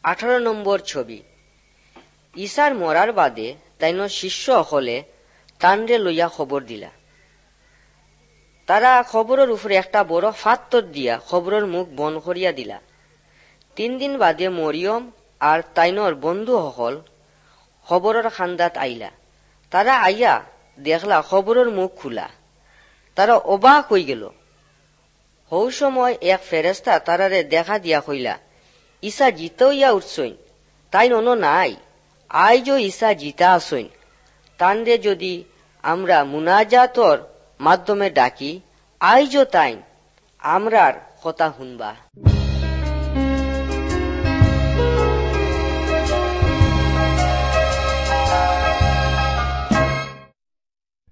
18 নম্বর ছবি। ঈশার মরার বাদে তাইন শিষ্য হলে তানরে লইয়া খবর দিলা। তারা খবরের উপরে একটা বড় ফাত্তর দিয়া খবরের মুখ বন করিয়া দিলা। 3 দিন বাদে মরিয়ম আর তাইনর বন্ধু হল খবরের খান্দাত আইলা। তারা আইয়া দেখলা খবরের মুখ খুলা। তারা অবাক হয়ে গেল। হৌ সময় এক ফেরেস্তা তারারে দেখা দিয়া কইলা, ঈশা জিতে হইয়া উঠছইন, তাই নন নাই, আইজও ঈশা জিতা আসইন। তানরে যদি আমরা মুনাজাতর মাধ্যমে ডাকি, আইজও তাইন আমরার কথা শুনবা।